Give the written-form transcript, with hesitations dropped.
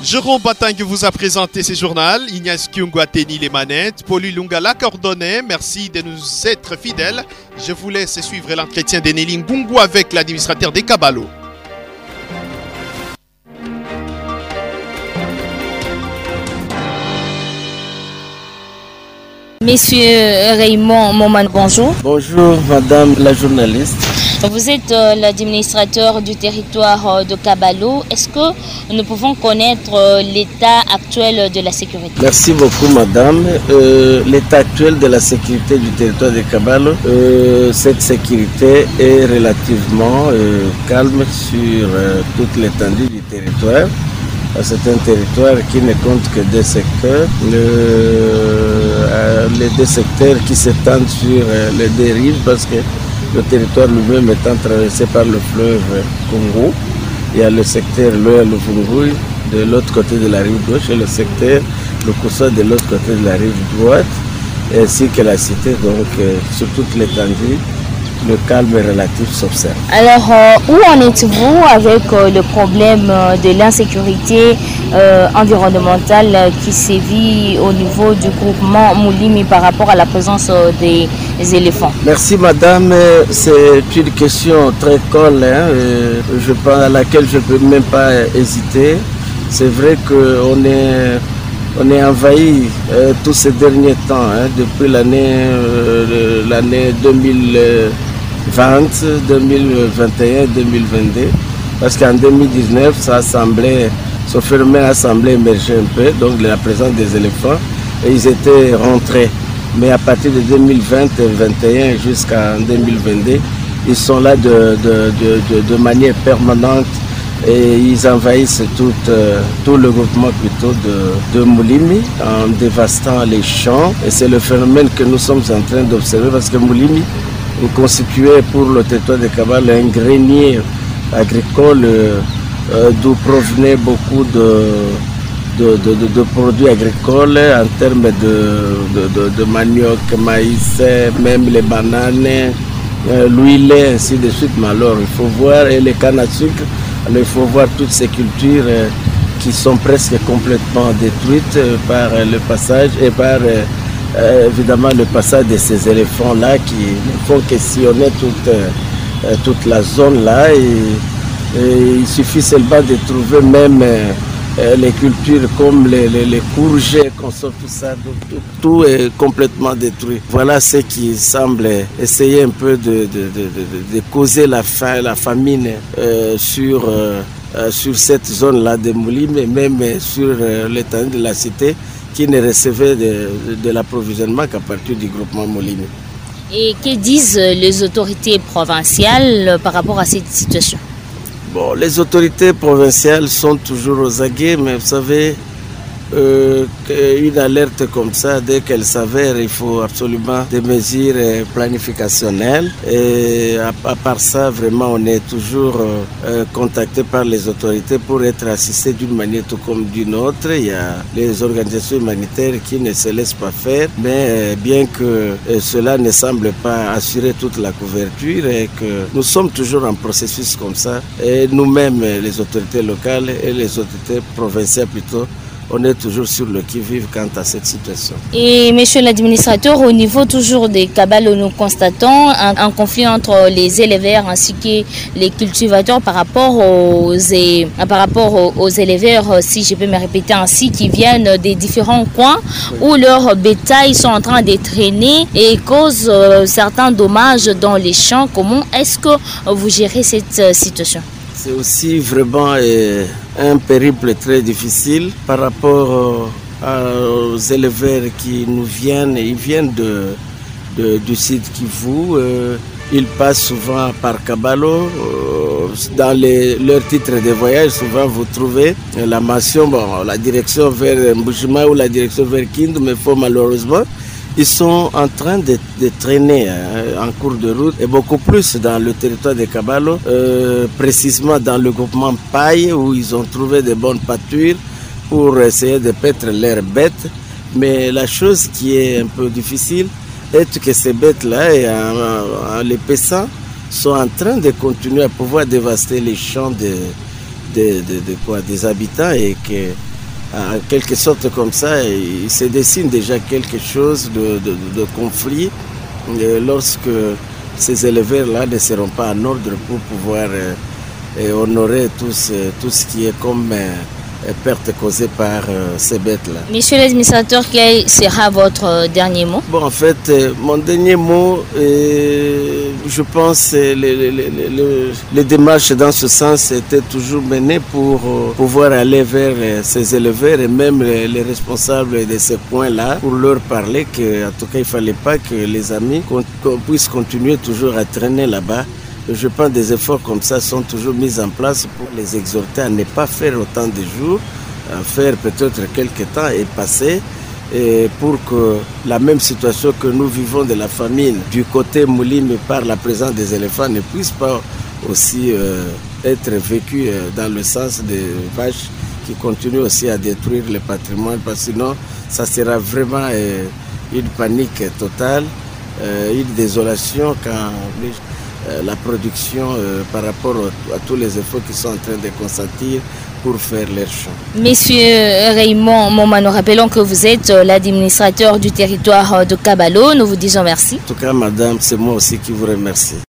Jérôme Batang vous a présenté ce journal. Ignace Kiungwa Teni les manettes. Paul Lunga la coordonnée. Merci de nous être fidèles. Je vous laisse suivre l'entretien de Nelly Mbungu avec l'administrateur des Kabalo. Monsieur Raymond Moman, bonjour. Bonjour, madame la journaliste. Vous êtes l'administrateur du territoire de Kabalo. Est-ce que nous pouvons connaître l'état actuel de la sécurité? Merci beaucoup, madame. L'état actuel de la sécurité du territoire de Kabalo, cette sécurité est relativement calme sur toute l'étendue du territoire. C'est un territoire qui ne compte que deux secteurs. Les deux secteurs qui s'étendent sur les deux rives parce que le territoire lui-même étant traversé par le fleuve Congo. Il y a le secteur Loya-Luvungu de l'autre côté de la rive gauche et le secteur le Koussa de l'autre côté de la rive droite, ainsi que la cité, donc sur toute l'étendue. Le calme relatif s'observe. Alors, où en êtes-vous avec le problème de l'insécurité environnementale qui sévit au niveau du groupement Moulimi par rapport à la présence des éléphants? Merci madame, c'est une question très colle, à laquelle je ne peux même pas hésiter. C'est vrai qu'on est envahi tous ces derniers temps, depuis l'année 2020, 2021, 2022, parce qu'en 2019, ce phénomène a semblé émerger un peu, donc la présence des éléphants, et ils étaient rentrés. Mais à partir de 2020 et 2021 jusqu'en 2022, ils sont là de manière permanente et ils envahissent tout le groupement plutôt de Moulimi en dévastant les champs. Et c'est le phénomène que nous sommes en train d'observer parce que Moulimi constituait pour le territoire de Kabalo un grenier agricole d'où provenaient beaucoup de produits agricoles en termes de manioc, maïs, même les bananes, l'huile, ainsi de suite. Mais alors il faut voir, et les cannes à sucre, alors, il faut voir toutes ces cultures qui sont presque complètement détruites par le passage et par évidemment le passage de ces éléphants-là qui ne font que sillonner toute la zone-là. Et il suffit seulement de trouver même les cultures comme les courgettes, tout ça, tout est complètement détruit. Voilà ce qui semble essayer un peu de causer la faim, la famine sur cette zone-là de Mouli, mais même sur l'étendue de la cité qui ne recevait de l'approvisionnement qu'à partir du groupement Moulimi. Et que disent les autorités provinciales par rapport à cette situation? Bon, les autorités provinciales sont toujours aux aguets, mais vous savez, une alerte comme ça, dès qu'elle s'avère, il faut absolument des mesures planificationnelles. Et à part ça, vraiment, on est toujours contacté par les autorités pour être assisté d'une manière tout comme d'une autre. Il y a les organisations humanitaires qui ne se laissent pas faire, mais bien que cela ne semble pas assurer toute la couverture et que nous sommes toujours en processus comme ça. Et nous-mêmes, les autorités locales et les autorités provinciales plutôt, on est toujours sur le qui-vive quant à cette situation. Et monsieur l'administrateur, au niveau toujours des Kabalo, nous constatons un conflit entre les éleveurs ainsi que les cultivateurs par rapport aux éleveurs, si je peux me répéter ainsi, qui viennent des différents coins où leurs bétails sont en train de traîner et causent certains dommages dans les champs. Comment est-ce que vous gérez cette situation? C'est aussi vraiment un périple très difficile par rapport aux éleveurs qui nous viennent. Ils viennent du site Kivu. Ils passent souvent par Kabalo. Dans leur titre de voyage, souvent vous trouvez la mention, la direction vers Mbushima ou la direction vers Kindu, mais malheureusement, ils sont en train de traîner en cours de route et beaucoup plus dans le territoire de Kabalo, précisément dans le groupement Paille où ils ont trouvé de bonnes pâtures pour essayer de paître leurs bêtes. Mais la chose qui est un peu difficile est que ces bêtes-là, en les paissant, sont en train de continuer à pouvoir dévaster les champs des habitants et que en quelque sorte comme ça, il se dessine déjà quelque chose de conflit lorsque ces éleveurs-là ne seront pas en ordre pour pouvoir honorer tout ce qui est comme perte causée par ces bêtes-là. Monsieur l'administrateur, quel sera votre dernier mot? Bon, en fait, mon dernier mot, je pense, les démarches dans ce sens étaient toujours menées pour pouvoir aller vers ces éleveurs et même les responsables de ces points-là pour leur parler qu'en tout cas, il ne fallait pas que les amis qu'on puisse continuer toujours à traîner là-bas. Je pense que des efforts comme ça sont toujours mis en place pour les exhorter à ne pas faire autant de jours, à faire peut-être quelques temps et passer, et pour que la même situation que nous vivons de la famine du côté Moulim par la présence des éléphants ne puisse pas aussi être vécue dans le sens des vaches qui continuent aussi à détruire le patrimoine, parce que sinon ça sera vraiment une panique totale, une désolation quand la production par rapport à tous les efforts qu'ils sont en train de consentir pour faire leurs champs. Monsieur Raymond Momano, rappelons que vous êtes l'administrateur du territoire de Kabalo. Nous vous disons merci. En tout cas, madame, c'est moi aussi qui vous remercie.